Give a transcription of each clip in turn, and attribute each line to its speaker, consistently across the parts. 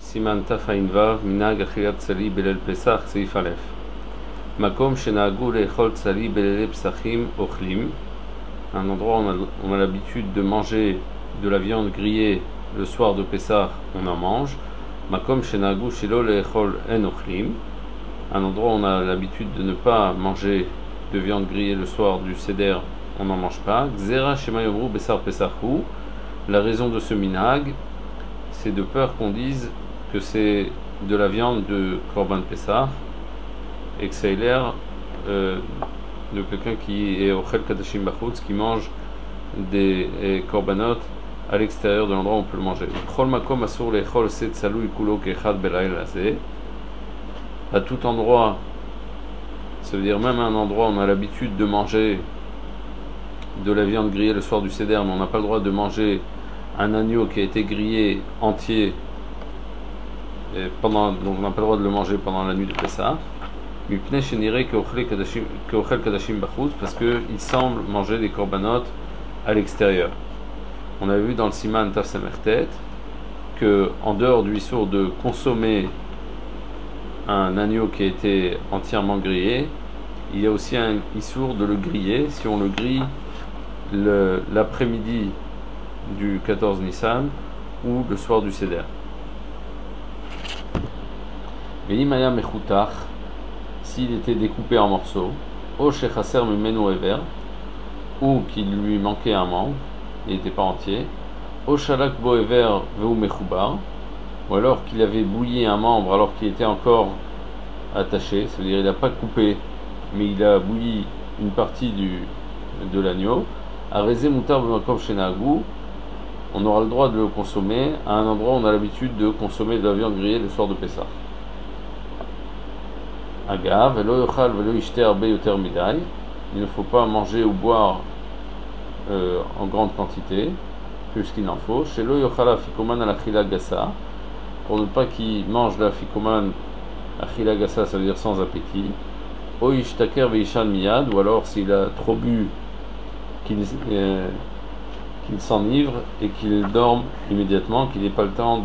Speaker 1: Siman Taf Ayin Vav, Minag Achilat Tzali Belel Pesach, Seif Aleph. Makom Shenahagu Le'echol Tzali Belel Pesachim Ochlim. Un endroit où on a l'habitude de manger de la viande grillée le soir de Pesach, on en mange. Makom Shenahagu Shelo Le'echol En Ochlim. Un endroit où on a l'habitude de ne pas manger de viande grillée le soir du Seder, on n'en mange pas. Gzera Shema Yomru Besar Pesachu. La raison de ce minhag, c'est de peur qu'on dise que c'est de la viande de Korban Pesach et que ça ait l'air de quelqu'un qui est Ochel Kadashim Bachutz, qui mange des korbanot à l'extérieur de l'endroit où on peut le manger. Chol makom asur lechol set salui kulo kechad belail hazeh. À tout endroit, ça veut dire même à un endroit où on a l'habitude de manger de la viande grillée le soir du Seder, mais on n'a pas le droit de manger un agneau qui a été grillé entier donc on n'a pas le droit de le manger pendant la nuit de Pessah. Parce qu'il semble manger des korbanot à l'extérieur. On a vu dans le Siman Taf Samertet que en dehors du issour de consommer un agneau qui a été entièrement grillé, il y a aussi un issour de le griller si on le grille l'après-midi du 14 Nissan ou le soir du Seder. Ve'imaya mechutach, s'il était découpé en morceaux, o shechaser mimenu ever, ou qu'il lui manquait un membre, il n'était pas entier, o shalak bo ever ve'u mechubar, ou alors qu'il avait bouilli un membre alors qu'il était encore attaché, c'est-à-dire il n'a pas coupé, mais il a bouilli une partie de l'agneau, arezé mutar b'makom shenahagu, on aura le droit de le consommer à un endroit où on a l'habitude de consommer de la viande grillée le soir de Pessah. Agav, velo yochal velo yishte arbe yoter midai. Il ne faut pas manger ou boire en grande quantité, plus qu'il n'en faut. Shelo yochal afikoman al achila gassa, pour ne pas qu'il mange la fikoman achila gassa, ça veut dire sans appétit. O yishtaker veishan miyad, ou alors s'il a trop bu, qu'il s'enivre et qu'il dorme immédiatement, qu'il n'ait pas le temps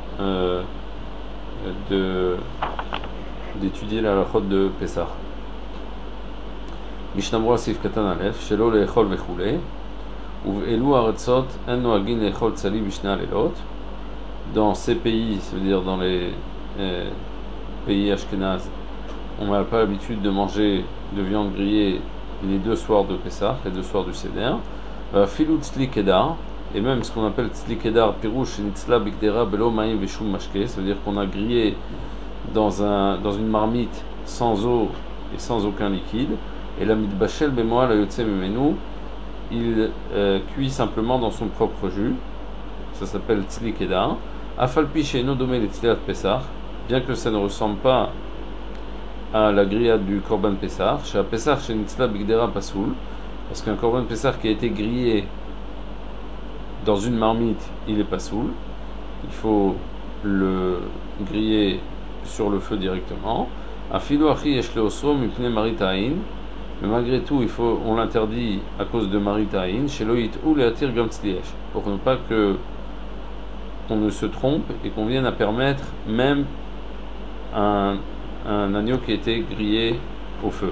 Speaker 1: d'étudier la halachot de Pesach. Mishnah Berurah Seif Katan Aleph, Shelo le'echol vechule, uve'elu haaretzot en noagin le'echol tzali b'shnei halelot. Dans ces pays, ça veut dire dans les pays ashkenaz, on n'a pas l'habitude de manger de viande grillée les deux soirs de Pesach, les deux soirs du Seder. Filut tzli kedar, et même ce qu'on appelle tzli kedar, pirouche nitzla bigdera belo ma'im veshum mashke, ça veut dire qu'on a grillé dans une marmite sans eau et sans aucun liquide, et la mitbashel bemoa la yotse memenu, il cuit simplement dans son propre jus, ça s'appelle tzli kedar. Afalpi she'eno domé le tzliat pesach, bien que ça ne ressemble pas à la grillade du korban pesach, chez pesach chez nitzla bigdera pasoul, parce qu'un korban pesach qui a été grillé dans une marmite, il est pasoul, il faut le griller sur le feu directement. Afilo achi yesh leosro mipnei marit ha'in, mais malgré tout on l'interdit à cause de marit ha'in, shelo yit'u le'atir gam tzliesh, pour ne pas qu'on ne se trompe et qu'on vienne à permettre même un agneau qui a été grillé au feu.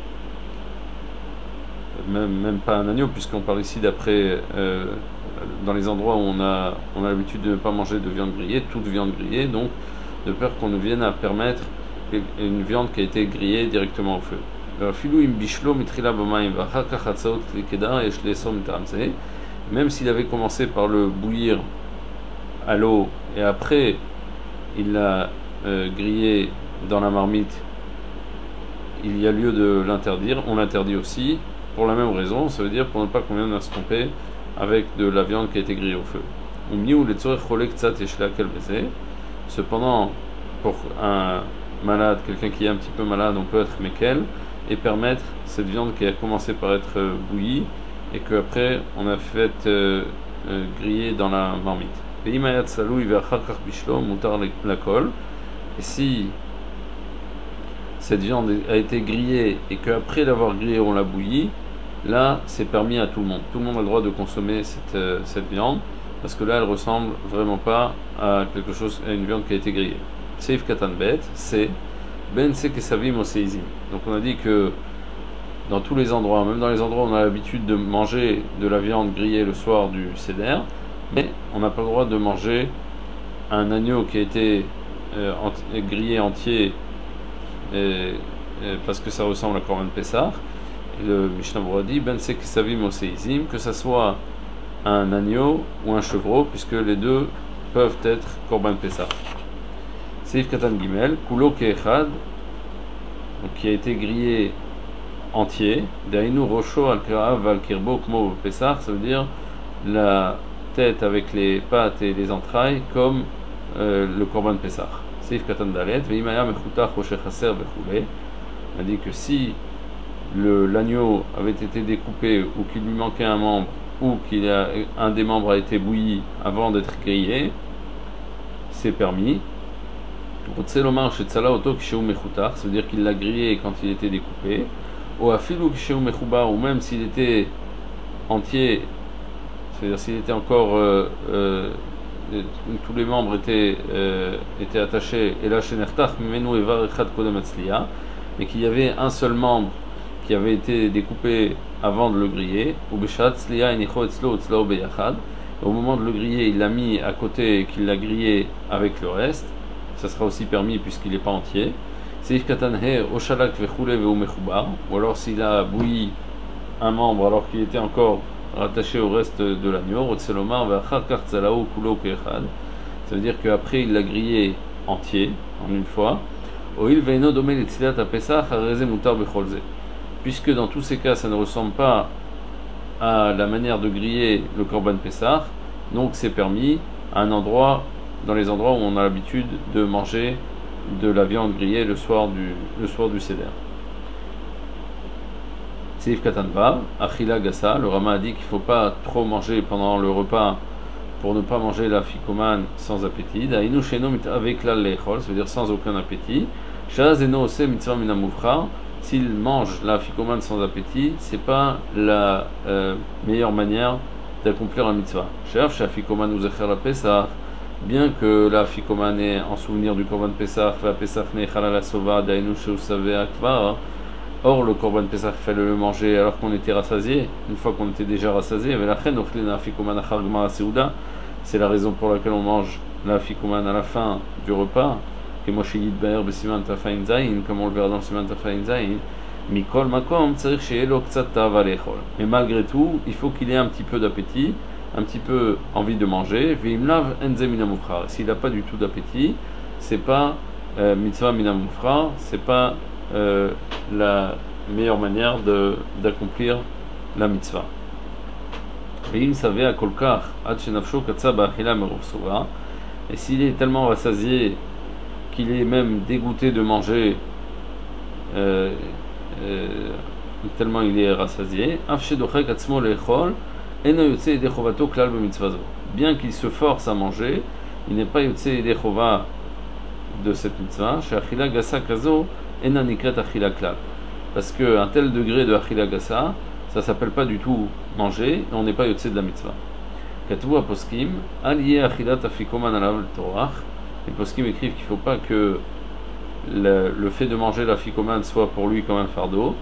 Speaker 1: Même pas un agneau, puisqu'on parle ici d'après dans les endroits où on a l'habitude de ne pas manger de viande grillée, toute viande grillée, donc de peur qu'on ne vienne à permettre une viande qui a été grillée directement au feu. Même s'il avait commencé par le bouillir à l'eau et après il l'a grillé dans la marmite, il y a lieu de l'interdire. On l'interdit aussi pour la même raison, ça veut dire pour ne pas qu'on vienne à se tromper avec de la viande qui a été grillée au feu. Cependant, pour un malade, quelqu'un qui est un petit peu malade, on peut être mekel et permettre cette viande qui a commencé par être bouillie et qu'après on a fait griller dans la marmite. Et si cette viande a été grillée et qu'après l'avoir grillée on l'a bouillie, là c'est permis à tout le monde. Tout le monde a le droit de consommer cette viande, parce que là elle ressemble vraiment pas à quelque chose, à une viande qui a été grillée. Seif katan bet, c'est ben se kesavim oseizim. Donc on a dit que dans tous les endroits, même dans les endroits où on a l'habitude de manger de la viande grillée le soir du seder, mais on n'a pas le droit de manger un agneau qui a été grillé entier parce que ça ressemble à Korban Pessah. Et le Mishnah Berurah dit ben se kesavim oseizim, que ça soit un agneau ou un chevreau, puisque les deux peuvent être Korban Pessah. Seif Katan Gimel, Kulo Keechad, qui a été grillé entier, Dainu Rocho al Kerav al Kirbo Kmo Pessah, ça veut dire la tête avec les pattes et les entrailles, comme le Korban Pessah. Seif Katan Dalet, Veimaya Mechutach Roche Chaser Bechule, on a dit que si l'agneau avait été découpé ou qu'il lui manquait un membre, ou un des membres a été bouilli avant d'être grillé, c'est permis. Ça veut dire qu'il l'a grillé quand il était découpé. Ou même s'il était entier, c'est-à-dire s'il était encore tous les membres étaient attachés, et là mais qu'il y avait un seul membre qui avait été découpé avant de le griller, au moment de le griller, il l'a mis à côté et qu'il l'a grillé avec le reste, ça sera aussi permis puisqu'il n'est pas entier. Ou alors s'il a bouilli un membre alors qu'il était encore rattaché au reste de l'agneau, ça veut dire qu'après il l'a grillé entier en une fois. Puisque dans tous ces cas ça ne ressemble pas à la manière de griller le Korban Pessah, donc c'est permis à dans les endroits où on a l'habitude de manger de la viande grillée le soir du Seder. Seif Katan Vav, Achila Gassa, le Rama a dit qu'il ne faut pas trop manger pendant le repas pour ne pas manger la ficomane sans appétit. Dainu Sheno avec la lechol, ça veut dire sans aucun appétit. Shazeno Ose Mitzvah Minamufra, s'il mange la ficomane sans appétit, c'est pas la meilleure manière d'accomplir la mitzvah. Chef, chez la ficomane ou zecher la Pesach, bien que la ficomane est en souvenir du Korban Pesach, la Pesach nechal la sova, dainu sheusave akvar. Or, le Korban Pesach, il fallait le manger alors qu'on était rassasié, une fois qu'on était déjà rassasié. Mais la reine, la ficomane achar gmar seuda, c'est la raison pour laquelle on mange la ficomane à la fin du repas. Comme on le verra dans le Siman Tafayin Zayin, Mikol Makom, mais malgré tout, il faut qu'il ait un petit peu d'appétit, un petit peu envie de manger. S'il n'a pas du tout d'appétit, c'est pas mitzvah minamufra, c'est pas la meilleure manière d'accomplir la mitzvah. Et s'il est tellement rassasié qu'il est même dégoûté de manger, tellement il est rassasié, bien qu'il se force à manger, il n'est pas yotse yedei chova de cette mitzvah, parce qu'un tel degré de achila gassa, ça s'appelle pas du tout manger, et on n'est pas yotse de la mitzvah. Katuvu poskim, aliyeh achilat afikoman alav torach. Les poskim écrivent qu'il ne faut pas que le fait de manger la ficomane soit pour lui comme un fardeau,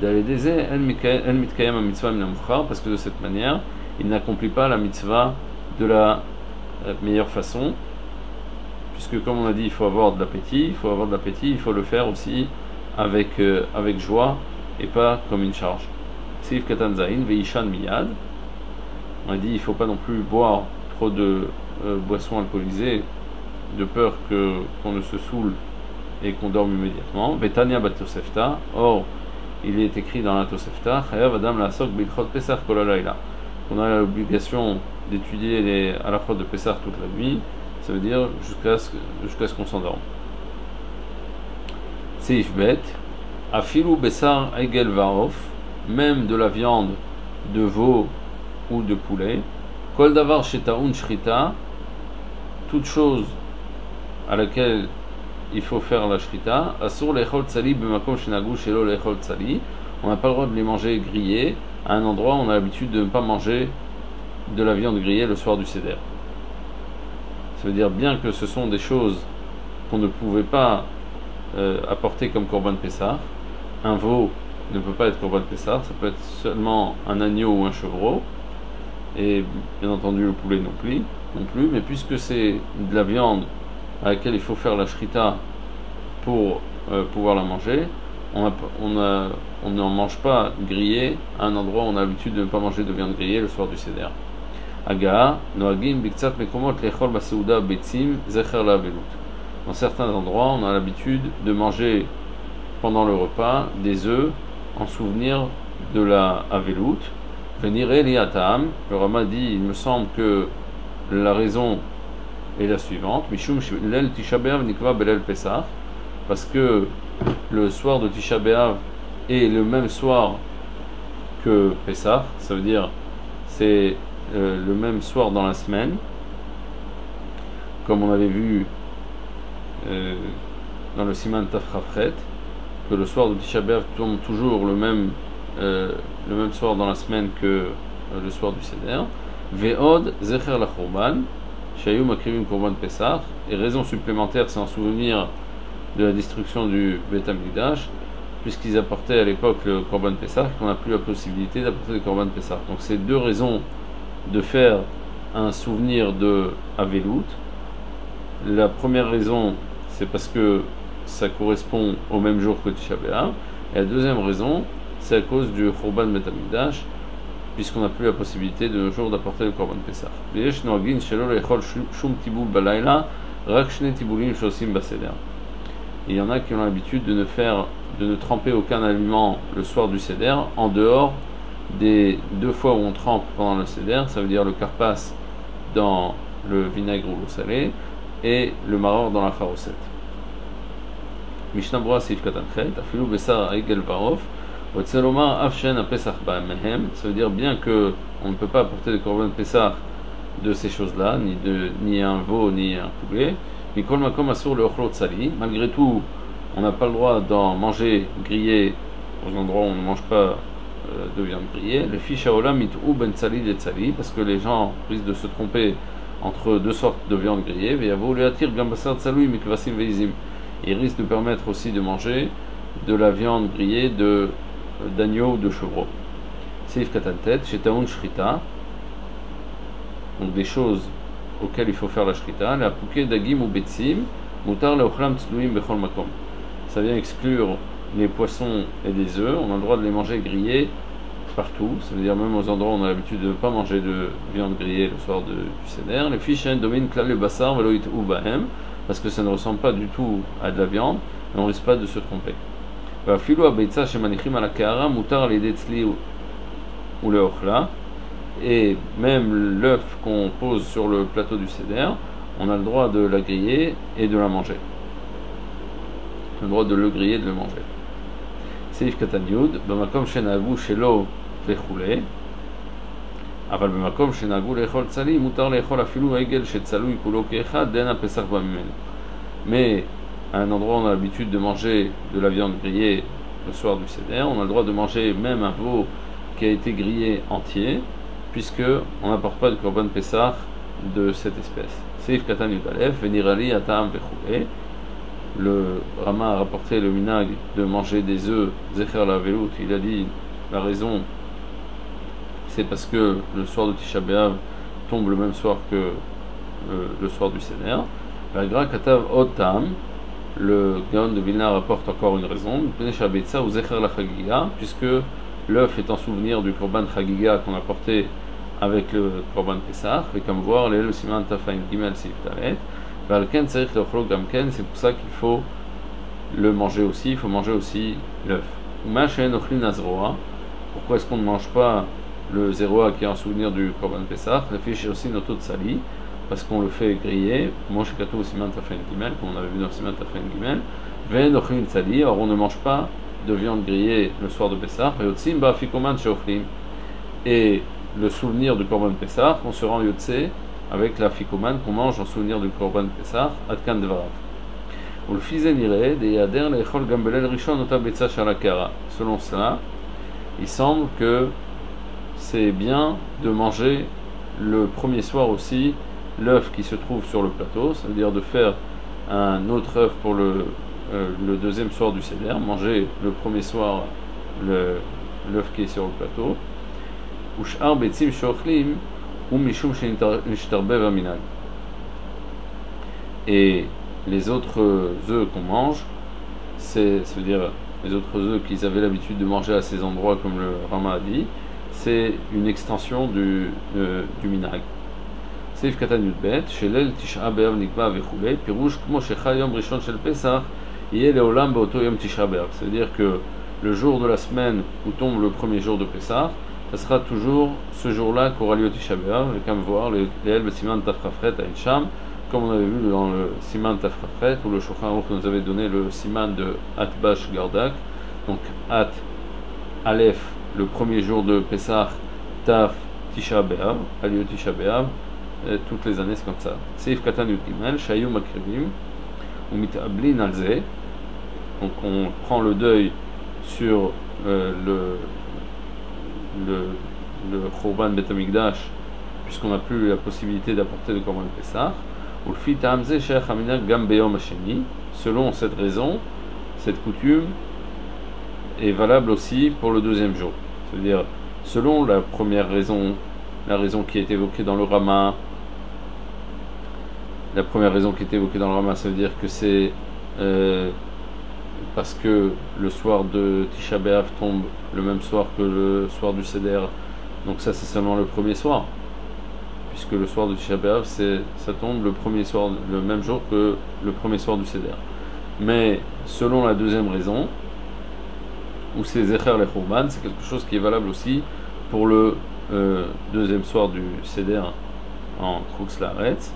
Speaker 1: parce que de cette manière, il n'accomplit pas la mitzvah de la meilleure façon, puisque comme on a dit, il faut avoir de l'appétit, il faut le faire aussi avec joie et pas comme une charge. Seif Katan Zayin, Veishan Miyad, on a dit il ne faut pas non plus boire trop de boissons alcoolisées, de peur qu'on ne se saoule et qu'on dorme immédiatement. Betania Batosefta, or il est écrit dans la Tosefta, Chayav Adam Lasok Bilchot Pesach Kol Halayla, qu'on a l'obligation d'étudier les halachot de Pesach toute la nuit, ça veut dire jusqu'à ce qu'on s'endorme. Seif Bet, Afilu Besar Egel Vaof, même de la viande de veau ou de poulet, Kol Davar Shetaun Shrita, toute chose à laquelle il faut faire la shrita, asur lechol tsali b'makom shenagu shelo lechol tsali, on n'a pas le droit de les manger grillés à un endroit où on a l'habitude de ne pas manger de la viande grillée le soir du seder. Ça veut dire bien que ce sont des choses qu'on ne pouvait pas apporter comme Korban Pessah. Un veau ne peut pas être Korban Pessah, ça peut être seulement un agneau ou un chevreau, et bien entendu le poulet non plus, mais puisque c'est de la viande à laquelle il faut faire la shrita pour pouvoir la manger, on n'en mange pas grillé à un endroit où on a l'habitude de ne pas manger de viande grillée le soir du Seder. Aga, Noagim, Biktsat Mekomot, Lechol Baseuda, Betsim, Zecher la Velut. Dans certains endroits, on a l'habitude de manger pendant le repas des œufs en souvenir de la Avelut. Venir Eliatam, le Rama dit, il me semble que la raison est la suivante, Mishum Lel Tisha B'Av Nikva Belel Pesach, parce que le soir de Tisha B'Av est le même soir que Pesach, ça veut dire c'est le même soir dans la semaine, comme on avait vu dans le Siman Tafrafret, que le soir de Tisha B'Av tombe toujours le même soir dans la semaine que le soir du Seder. Ve'od Zecher la Chorban, Shayum Akrivim Korban Pesach, et raison supplémentaire, c'est en souvenir de la destruction du Beth Amikdash, puisqu'ils apportaient à l'époque le Korban Pesach, qu'on n'a plus la possibilité d'apporter le Korban Pesach. Donc c'est deux raisons de faire un souvenir de Avelut. La première raison, c'est parce que ça correspond au même jour que Tisha B'Av, et la deuxième raison, c'est à cause du Churban Beth Amikdash, puisqu'on n'a plus la possibilité de nos jours d'apporter le Korban Pesach. Il y en a qui ont l'habitude de ne tremper aucun aliment le soir du Seder, en dehors des 2 fois où on trempe pendant le Seder, ça veut dire le karpas dans le vinaigre ou l'eau salée, et le maror dans la charoset. Mishnah Brura Seif Katan Chet, Afilu Besar Egel Varof, Otzelomar Afshen a Pesach Ba'mehem, ça veut dire bien que on ne peut pas apporter de Korban Pesach de ces choses-là, ni un veau, ni un poulet. Mikol Makom Asur le Ochlot Sali, malgré tout, on n'a pas le droit d'en manger grillé aux endroits où on ne mange pas de viande grillée. Le fish Shaolam Mitou Ben Sali et Sali, parce que les gens risquent de se tromper entre deux sortes de viande grillée. Ve'yavo le Atir Gambasar Tsalui Mikvasim Veizim. Il risque de permettre aussi de manger de la viande grillée d'agneau ou de chevreau. Seif Katantet, Shetaun Shrita, donc des choses auxquelles il faut faire la Shrita, la Pouké Dagim ou Betsim, Mutar Leochlam Tzluim Bechol Makom. Ça vient exclure les poissons et des œufs, on a le droit de les manger grillés partout, ça veut dire même aux endroits où on a l'habitude de ne pas manger de viande grillée le soir du Seder. Les fiches dominent Klal le Bassar, Veloit ou Bahem, parce que ça ne ressemble pas du tout à de la viande, et on ne risque pas de se tromper. Et même l'œuf qu'on pose sur le plateau du Seder, on a le droit de la griller et de la manger. On a le droit de le griller et de le manger. Seif Katan Yud, Bamakom Shenagu Shelo Vechule, Aval Bamakom Shenagu Lechol Tzali, Mutar Lechol Afilu Egel Shetzalui Kulo Keechad, Dena Pesach Bamimen. Mais à un endroit où on a l'habitude de manger de la viande grillée le soir du Seder, on a le droit de manger même un veau qui a été grillé entier, puisque on n'apporte pas de Korban Pesach de cette espèce. Seif Katan Yudalef, Venirali Atam Vechule. Le Rama a rapporté le minag de manger des œufs, Zecher la Velut, il a dit la raison, c'est parce que le soir de Tisha B'Av tombe le même soir que le soir du Seder. La Gra Katav Otam, le Gaon de Vilna rapporte encore une raison, ou Zecher la Chagiga, puisque l'œuf est en souvenir du Korban Chagiga qu'on a porté avec le Korban Pesach, et comme voir, le Siman Tafain Gimel Sif Talet. C'est pour ça qu'il faut le manger aussi, il faut manger aussi l'œuf. Pourquoi est-ce qu'on ne mange pas le zéroa qui est en souvenir du Korban Pesach? La fiche aussi notre sali, parce qu'on le fait griller, mange kato au siman tafen gimel, comme on avait vu dans le siman tafen gimel, ven ochlin sali, alors on ne mange pas de viande grillée le soir de Pesach, et le souvenir du Korban Pesach, on se rend yotse avec la fikoman qu'on mange en souvenir du Korban Pesach, Adkan Devarav. Ou le fizen iré, des yader lechol gambelel rishon ota betza shalakara. Selon cela, il semble que c'est bien de manger le premier soir aussi l'œuf qui se trouve sur le plateau, ça veut dire de faire un autre œuf pour le deuxième soir du Seder, manger le premier soir l'œuf qui est sur le plateau. Ush'ar betzim shochlim ou mishum shenishtarbev aminag. Et les autres œufs qu'on mange, c'est-à-dire les autres œufs qu'ils avaient l'habitude de manger à ces endroits, comme le Rama a dit, c'est une extension du minag. Seif katan yudbet, shelel tisha be'av nikba vechulei, pirouche kmo shecha yom rishon shel Pesach, yeh leolam beoto yom tisha be'av. C'est-à-dire que le jour de la semaine où tombe le premier jour de Pesach, ça sera toujours ce jour-là qu'aura lieu Tisha B'Av, et comme voir les El Siman Tafrafret à Incham, comme on avait vu dans le Siman Tafrafret, où le Shulchan Aruch nous avait donné le Siman de Atbash Gardak, donc At Aleph, le premier jour de Pesach, Taf Tisha B'Av, a lieu Tisha B'Av, toutes les années c'est comme ça. Seif Katan Yud Gimel, Shayum Akrivim, ou Mitablin Alze, donc on prend le deuil sur le Khurban Bet Hamikdash, puisqu'on n'a plus la possibilité d'apporter de Korban Pessah, ou le fit Hamze Sheikh Aminag Gam Beyom Hasheni. Selon cette raison, cette coutume est valable aussi pour le deuxième jour. C'est-à-dire, selon la première raison, la raison qui est évoquée dans le Rama, la première raison qui est évoquée dans le Rama, ça veut dire que c'est parce que le soir de Tisha B'Av tombe le même soir que le soir du Seder, donc ça c'est seulement le premier soir, puisque le soir de Tisha B'Av ça tombe le premier soir, le même jour que le premier soir du Seder. Mais selon la deuxième raison, où c'est Zecher le Khurban, c'est quelque chose qui est valable aussi pour le deuxième soir du Seder en Krux Laaretz.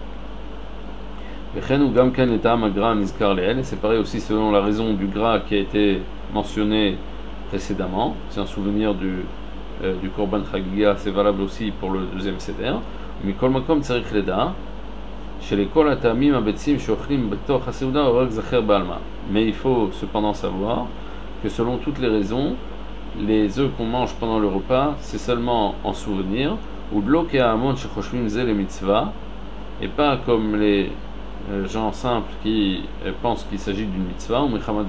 Speaker 1: Et c'est pareil aussi selon la raison du gras qui a été mentionné précédemment. C'est un souvenir du Korban Chagiga, c'est valable aussi pour le deuxième Seder. Mais il faut cependant savoir que selon toutes les raisons, les œufs qu'on mange pendant le repas, c'est seulement en souvenir, ou de l'eau qui a amon shechoshvim zel et mitzvah, et pas comme les gens simples qui pensent qu'il s'agit d'une mitzvah,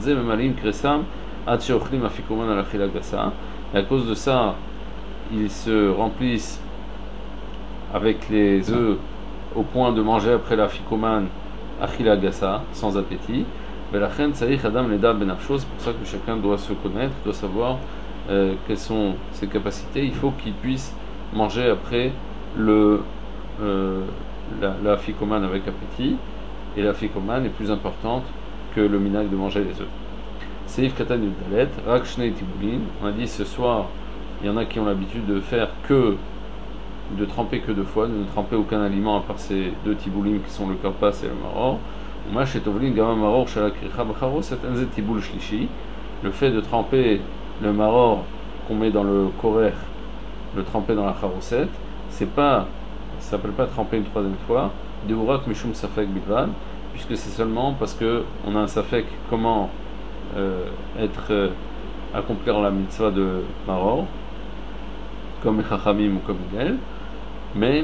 Speaker 1: et à cause de ça, ils se remplissent avec les œufs au point de manger après la fikoman achila gasa, sans appétit. C'est pour ça que chacun doit se connaître, doit savoir quelles sont ses capacités. Il faut qu'il puisse manger après la fikoman avec appétit. Et la fikoman est plus importante que le minag de manger les œufs. Seif katan yudalet, rak shnei tibulin. On a dit ce soir, il y en a qui ont l'habitude de tremper que deux fois, de ne tremper aucun aliment à part ces deux tiboulim qui sont le karpas et le maror. Le fait de tremper le maror qu'on met dans le korer, le tremper dans la charoset, ça s'appelle pas tremper une troisième fois, de urak mishum safek bilvad, puisque c'est seulement parce que on a un safek comment accomplir la mitzvah de maror, comme chachamim ou comme Hillel, mais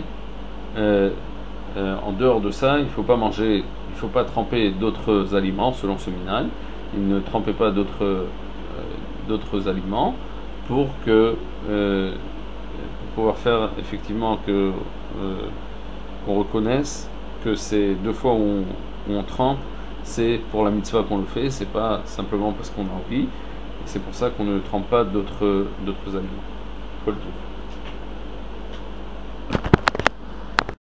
Speaker 1: en dehors de ça, il faut pas tremper d'autres aliments selon ce minag. Il ne trempait pas d'autres aliments pour pouvoir faire effectivement qu'on reconnaisse que ces deux fois où on trempe, c'est pour la mitzvah qu'on le fait, c'est pas simplement parce qu'on a envie. C'est pour ça qu'on ne trempe pas d'autres aliments. Kol tov.